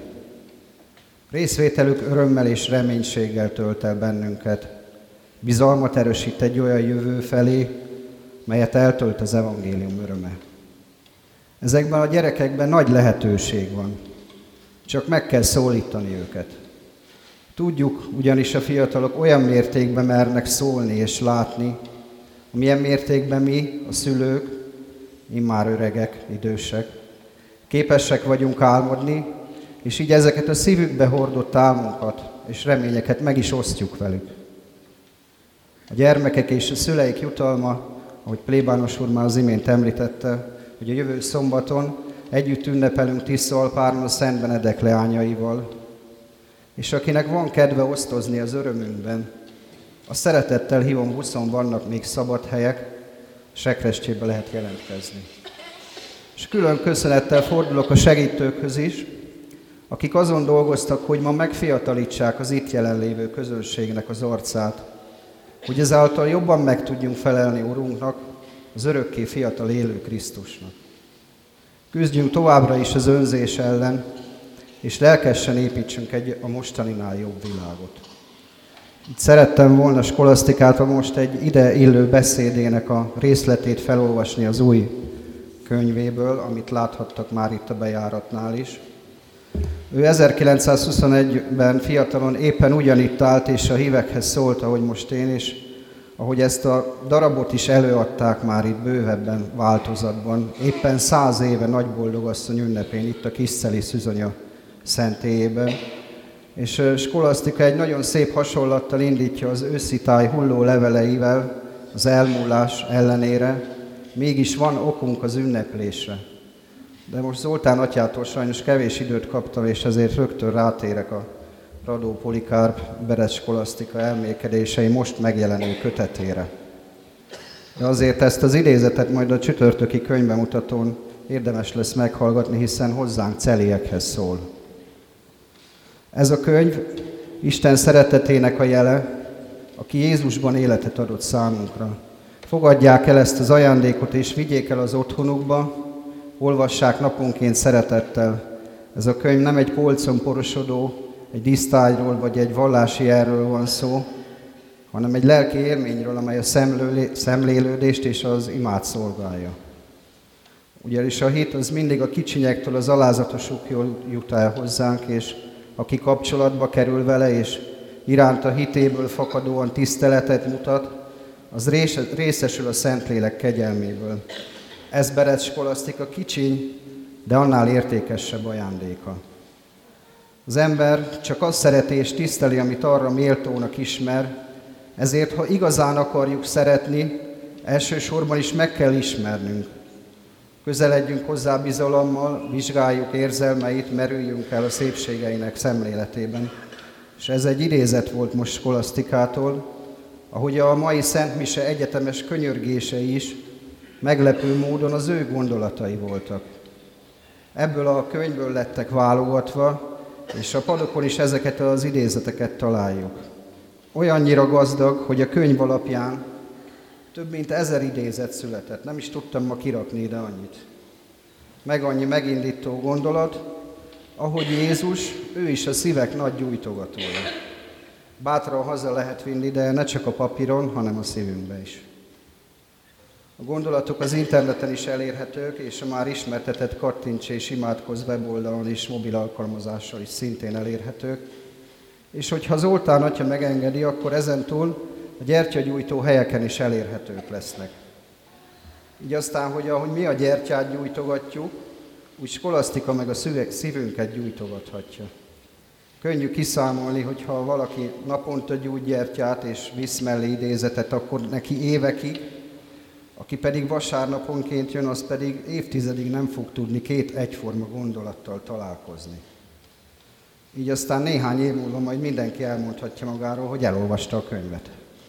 Részvételük örömmel és reménységgel tölt el bennünket. Bizalmat erősít egy olyan jövő felé, melyet eltölt az evangélium öröme. Ezekben a gyerekekben nagy lehetőség van, csak meg kell szólítani őket. Tudjuk, ugyanis a fiatalok olyan mértékben mernek szólni és látni, amilyen mértékben mi, a szülők, immár öregek, idősek, képesek vagyunk álmodni, és így ezeket a szívükbe hordott álmokat és reményeket meg is osztjuk velük. A gyermekek és a szüleik jutalma, ahogy plébános úr már az imént említette, hogy a jövő szombaton együtt ünnepelünk Tiszalpáron a Szent Benedek leányaival, és akinek van kedve osztozni az örömünkben, a szeretettel hívom, huszon vannak még szabad helyek, Sekrestjébe lehet jelentkezni. És külön köszönettel fordulok a segítőkhöz is, akik azon dolgoztak, hogy ma megfiatalítsák az itt jelenlévő közönségnek az arcát, hogy ezáltal jobban meg tudjunk felelni Urunknak, az örökké fiatal élő Krisztusnak. Küzdjünk továbbra is az önzés ellen, és lelkesen építsünk egy a mostaninál jobb világot. Itt szerettem volna Skolasztikától most egy ide illő beszédének a részletét felolvasni az új könyvéből, amit láthattak már itt a bejáratnál is. Ő ezerkilencszázhuszonegyben fiatalon éppen ugyanitt állt, és a hívekhez szólt, ahogy most én is, ahogy ezt a darabot is előadták már itt bővebben változatban, éppen száz éve Nagyboldogasszony ünnepén, itt a Kiszceli Szűzonya szentélyében. És Skolasztika egy nagyon szép hasonlattal indítja az őszi táj hulló leveleivel, az elmúlás ellenére, mégis van okunk az ünneplésre. De most Zoltán atyától sajnos kevés időt kaptam, és ezért rögtön rátérek a Radó Polikárp Beres Skolasztika elmélkedései most megjelenő kötetére. De azért ezt az idézetet majd a csütörtöki könyvbemutatón érdemes lesz meghallgatni, hiszen hozzánk celiekhez szól. Ez a könyv Isten szeretetének a jele, aki Jézusban életet adott számunkra. Fogadják el ezt az ajándékot, és vigyék el az otthonukba, olvassák naponként szeretettel. Ez a könyv nem egy polcon porosodó, egy dísztárgyról vagy egy vallási jelről van szó, hanem egy lelki élményről, amely a szemlélődést és az imát szolgálja. Ugyanis a hit az mindig a kicsinyektől az alázatosokról jut el hozzánk, és aki kapcsolatba kerül vele, és iránta hitéből fakadóan tiszteletet mutat, az részesül a Szentlélek kegyelméből. Ez Berec skolasztika kicsiny, de annál értékesebb ajándéka. Az ember csak azt szereti és tiszteli, amit arra méltónak ismer, ezért, ha igazán akarjuk szeretni, elsősorban is meg kell ismernünk. Közeledjünk hozzá bizalommal, vizsgáljuk érzelmeit, merüljünk el a szépségeinek szemléletében. És ez egy idézet volt most skolasztikától, ahogy a mai Szent Mise egyetemes könyörgései is meglepő módon az ő gondolatai voltak. Ebből a könyvből lettek válogatva, és a padokon is ezeket az idézeteket találjuk. Olyannyira gazdag, hogy a könyv alapján több mint ezer idézet született. Nem is tudtam ma kirakni ide annyit. Meg annyi megindító gondolat, ahogy Jézus, ő is a szívek nagy gyújtogatója. Bátran haza lehet vinni, de ne csak a papíron, hanem a szívünkbe is. A gondolatok az interneten is elérhetők, és a már ismertetett Kattints és Imádkozz weboldalon és mobil alkalmazással is szintén elérhetők. És hogyha Zoltán atya megengedi, akkor ezentúl a gyertyagyújtó helyeken is elérhetők lesznek. Így aztán, hogy ahogy mi a gyertyát gyújtogatjuk, úgy skolasztika meg a szívünket gyújtogathatja. Könnyű kiszámolni, hogyha valaki naponta gyújt gyertyát és visz mellé idézetet, akkor neki évekig, aki pedig vasárnaponként jön, az pedig évtizedig nem fog tudni két egyforma gondolattal találkozni. Így aztán néhány év múlva majd mindenki elmondhatja magáról, hogy elolvasta a könyvet.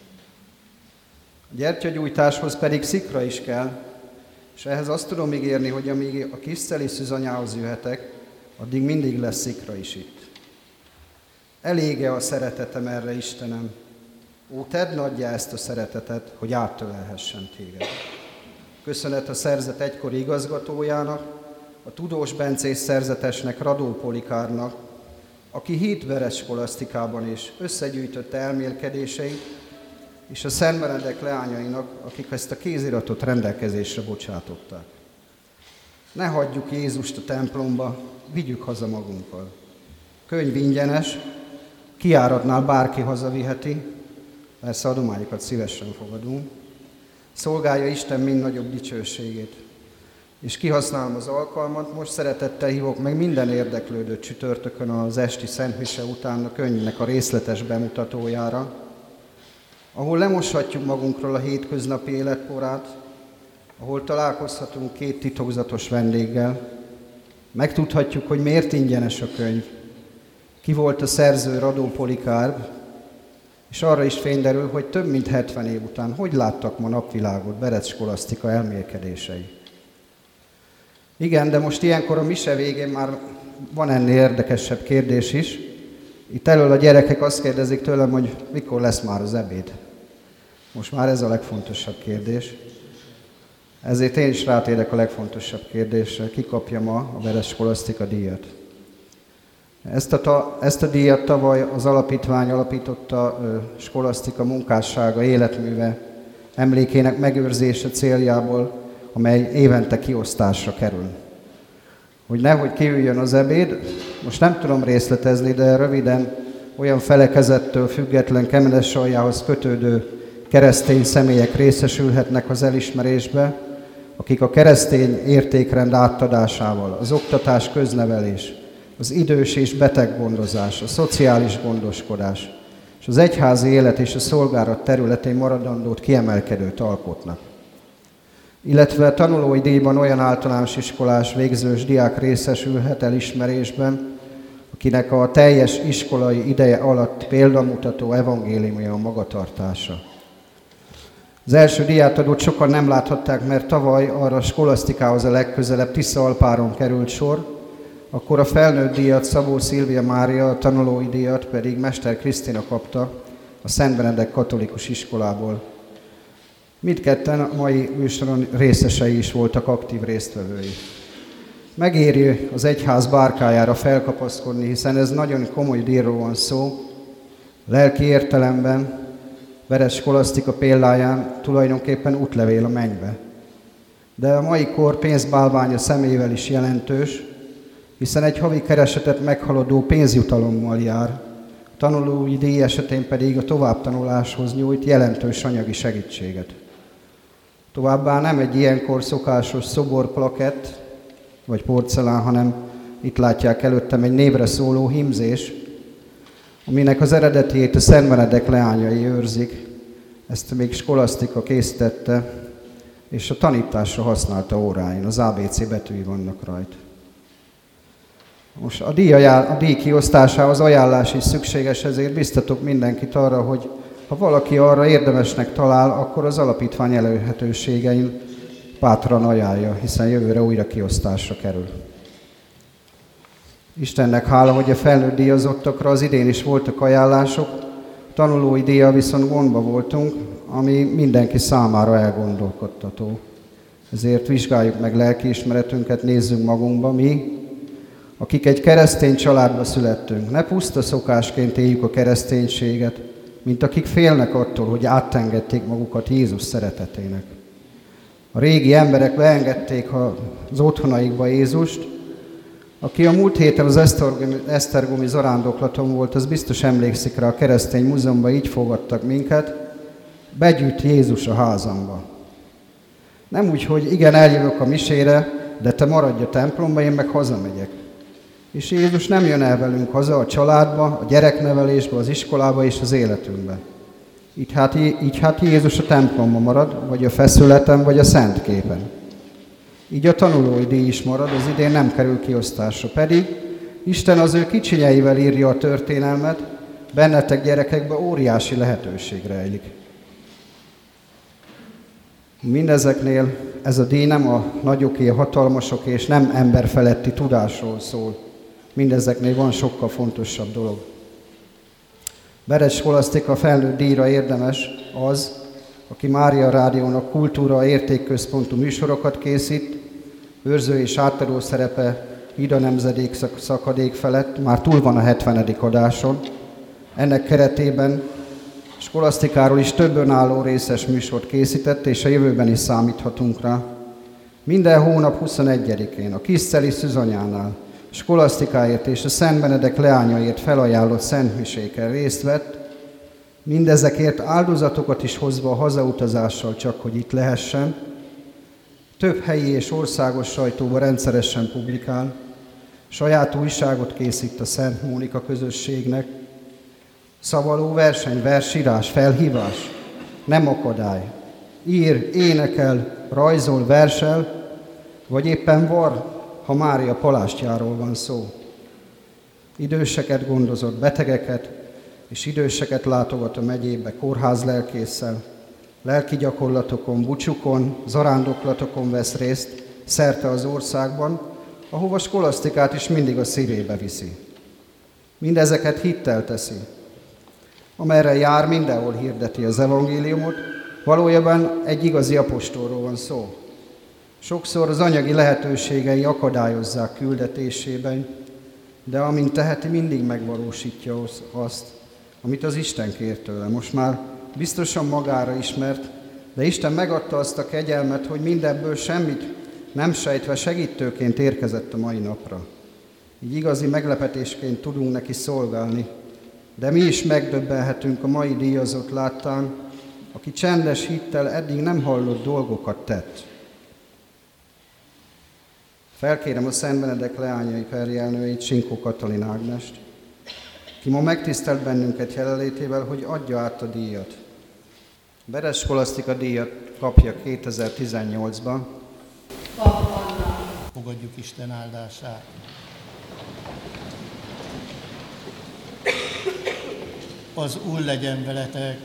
A gyertyagyújtáshoz pedig szikra is kell, és ehhez azt tudom ígérni, hogy amíg a kis Celi szűzanyához jöhetek, addig mindig lesz szikra is itt. Elége a szeretetem erre, Istenem. Ó, tedd nagyjá ezt a szeretetet, hogy áttölelhessen téged. Köszönet a szerzet egykori igazgatójának, a tudós bencés szerzetesnek, Radó Polikárnak, aki hit Berec skolasztikában és összegyűjtötte elmélkedéseit, és a Szent Benedek leányainak, akik ezt a kéziratot rendelkezésre bocsátották. Ne hagyjuk Jézust a templomba, vigyük haza magunkkal. Könyv ingyenes, kijáratnál bárki hazaviheti, persze adományokat szívesen fogadunk. Szolgálja Isten mind nagyobb dicsőségét. És kihasználom az alkalmat, most szeretettel hívok meg minden érdeklődőt csütörtökön az esti Szent Mise után a könyvnek a részletes bemutatójára, ahol lemoshatjuk magunkról a hétköznapi életporát, ahol találkozhatunk két titokzatos vendéggel, megtudhatjuk, hogy miért ingyenes a könyv, ki volt a szerző, Radó Polikár, és arra is fény derül, hogy több mint hetven év után hogy láttak ma napvilágot Berec skolasztika elmélkedései. Igen, de most ilyenkor a mise végén már van ennél érdekesebb kérdés is. Itt elől a gyerekek azt kérdezik tőlem, hogy mikor lesz már az ebéd. Most már ez a legfontosabb kérdés. Ezért én is rátérek a legfontosabb kérdésre. Ki kapja ma a Berec skolasztika díjat? Ezt a, ta, ezt a díjat tavaly az alapítvány alapította ö, skolasztika munkássága életműve emlékének megőrzése céljából, amely évente kiosztásra kerül. Hogy nehogy kiüljön az ebéd, most nem tudom részletezni, de röviden olyan felekezettől független Kemenes aljához kötődő keresztény személyek részesülhetnek az elismerésbe, akik a keresztény értékrend átadásával, az oktatás, köznevelés, az idős és beteggondozás, a szociális gondoskodás és az egyházi élet és a szolgálat területén maradandót kiemelkedőt alkotnak. Illetve tanulói díjban olyan általános iskolás végzős diák részesülhet elismerésben, akinek a teljes iskolai ideje alatt példamutató evangéliumja a magatartása. Az első díjátadót sokan nem láthatták, mert tavaly arra a skolasztikához a legközelebb Tiszaalpáron került sor, akkor a felnőtt díjat Szabó Szilvia Mária, a tanulói díjat pedig Mester Krisztina kapta a Szent Benedek katolikus iskolából. Mindketten a mai műsoron részesei is voltak, aktív résztvevői. Megéri az egyház bárkájára felkapaszkodni, hiszen ez nagyon komoly díjról van szó. Lelki értelemben Berec skolasztika példáján tulajdonképpen útlevél a mennybe. De a mai kor pénzbálványa személyével is jelentős, hiszen egy havi keresetet meghaladó pénzjutalommal jár, tanulói díj esetén pedig a továbbtanuláshoz nyújt jelentős anyagi segítséget. Továbbá nem egy ilyenkor szokásos szoborplakett vagy porcelán, hanem itt látják előttem egy névre szóló hímzés, aminek az eredetiét a Szent Benedek leányai őrzik. Ezt még skolasztika készítette, és a tanításra használta óráin. Az á bé cé betűi vannak rajta. Most a díj, ajánl- a díj kiosztásához ajánlás is szükséges, ezért biztatok mindenkit arra, hogy ha valaki arra érdemesnek talál, akkor az alapítvány elérhetőségein bátran ajánlja, hiszen jövőre újra kiosztásra kerül. Istennek hála, hogy a felnőtt díjazottakra az idén is voltak ajánlások, tanulói díjjal viszont gondba voltunk, ami mindenki számára elgondolkodtató. Ezért vizsgáljuk meg lelkiismeretünket, nézzünk magunkba, mi, akik egy keresztény családba születtünk. Ne puszta szokásként éljük a kereszténységet, mint akik félnek attól, hogy átengedték magukat Jézus szeretetének. A régi emberek beengedték az otthonaikba Jézust. Aki a múlt héten az Esztergomi, Esztergomi zarándoklaton volt, az biztos emlékszik rá, a keresztény múzeumban így fogadtak minket, begyűjt Jézus a házamba. Nem úgy, hogy igen, eljövök a misére, de te maradj a templomba, én meg hazamegyek. És Jézus nem jön el velünk haza a családba, a gyereknevelésbe, az iskolába és az életünkbe. Így hát, így hát Jézus a templomba marad, vagy a feszületen, vagy a szentképen. Így a tanulói díj is marad, az idén nem kerül kiosztásra. Pedig Isten az ő kicsinyeivel írja a történelmet, bennetek gyerekekben óriási lehetőség rejlik. Mindezeknél ez a díj nem a nagyoké, a hatalmasok és nem emberfeletti tudásról szól. Mindezeknél van sokkal fontosabb dolog. Beres Skolasztika felnőtt díjra érdemes az, aki Mária Rádiónak kultúra értékközpontú műsorokat készít, őrző és átadó szerepe Ida nemzedék szakadék felett, már túl van a hetvenedik adáson. Ennek keretében Skolasztikáról is több önálló részes műsort készített, és a jövőben is számíthatunk rá. Minden hónap huszonegyedikén a Kiszceli Szűzanyánál Skolasztikáért és a Szent Benedek leányaiért felajánlott szentmiséken részt vett, mindezekért áldozatokat is hozva a hazautazással csak, hogy itt lehessen. Több helyi és országos sajtóban rendszeresen publikál, saját újságot készít a Szent Mónika közösségnek, szavaló verseny, versírás, felhívás, nem akadály. Ír, énekel, rajzol, versel, vagy éppen var, ha Mária palástjáról van szó. Időseket gondozott, betegeket, és időseket látogat a megyébe kórház lelkésszel, lelki gyakorlatokon, bucsukon, zarándoklatokon vesz részt szerte az országban, ahova Skolasztikát is mindig a szívébe viszi. Mindezeket hittel teszi. Amerre jár, mindenhol hirdeti az evangéliumot, valójában egy igazi apostolról van szó. Sokszor az anyagi lehetőségei akadályozzák küldetésében, de amint teheti, mindig megvalósítja azt, amit az Isten kér tőle. Most már biztosan magára ismert, de Isten megadta azt a kegyelmet, hogy mindebből semmit nem sejtve segítőként érkezett a mai napra. Így igazi meglepetésként tudunk neki szolgálni, de mi is megdöbbenhetünk a mai díjazott láttán, aki csendes hittel eddig nem hallott dolgokat tett. Felkérem a Szent Benedek leányai perjelnőjét, Sinkó Katalin Ágnest, ki ma megtisztelt bennünket jelenlétével, hogy adja át a díjat. Beres Skolasztika díjat kapja kétezer-tizennyolcban. Fogadjuk Isten áldását. Az Úr legyen veletek,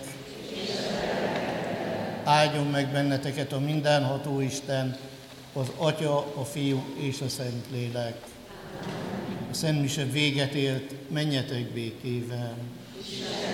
áldjon meg benneteket a mindenható Isten, az Atya, a Fiú és a Szentlélek. A Szent Mise véget ért, menjetek békével.